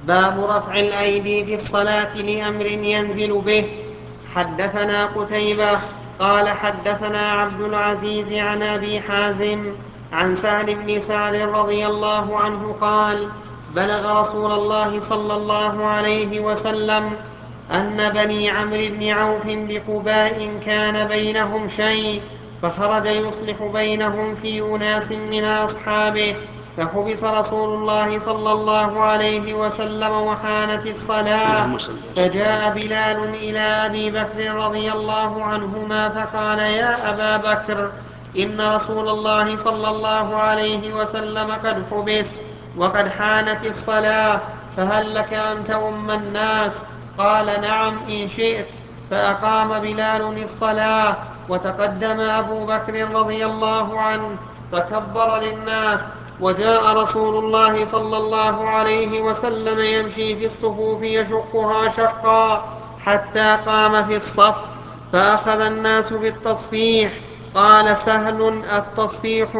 باب رفع الأيدي في الصلاة لأمر ينزل به. حدثنا قتيبة قال حدثنا عبد العزيز عن أبي حازم عن سهل بن سعد رضي الله عنه قال بلغ رسول الله صلى الله عليه وسلم أن بني عمرو بن عوف بقباء كان بينهم شيء، فخرج يصلح بينهم في أناس من أصحابه، فحبس رسول الله صلى الله عليه وسلم وحانت الصلاة، فجاء بلال إلى أبي بكر رضي الله عنهما فقال يا أبا بكر إن رسول الله صلى الله عليه وسلم قد حبس وقد حانت الصلاة، فهل لك أن تؤم الناس؟ قال نعم إن شئت. فأقام بلال الصلاة، وتقدم أبو بكر رضي الله عنه فكبر للناس، وجاء رسول الله صلى الله عليه وسلم يمشي في الصفوف يشقها شقا حتى قام في الصف، فأخذ الناس بالتصفيح. قال سهل التصفيح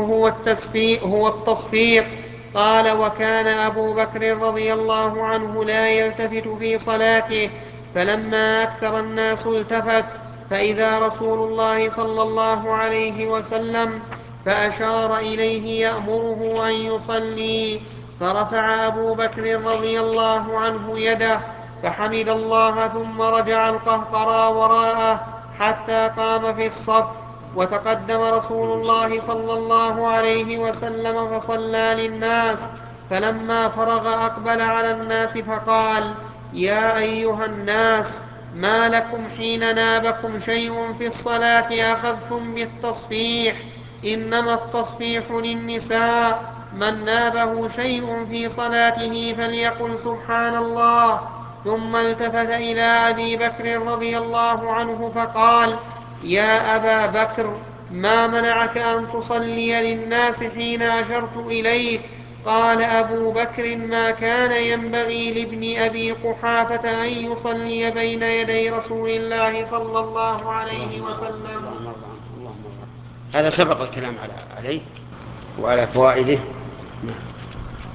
هو التصفيق. قال وكان أبو بكر رضي الله عنه لا يلتفت في صلاته، فلما أكثر الناس التفت فإذا رسول الله صلى الله عليه وسلم، فأشار إليه يأمره أن يصلي، فرفع أبو بكر رضي الله عنه يده فحمد الله ثم رجع القهقرى وراءه حتى قام في الصف، وتقدم رسول الله صلى الله عليه وسلم فصلى للناس، فلما فرغ أقبل على الناس فقال يا أيها الناس ما لكم حين نابكم شيء في الصلاة أخذتم بالتصفيح؟ إنما التصفيح للنساء، من نابه شيء في صلاته فليقل سبحان الله. ثم التفت إلى أبي بكر رضي الله عنه فقال يا أبا بكر ما منعك أن تصلي للناس حين أشرت إليك؟ قال أبو بكر ما كان ينبغي لابن أبي قحافة أن يصلي بين يدي رسول الله صلى الله عليه وسلم. هذا سبق الكلام عليه وعلى فوائده.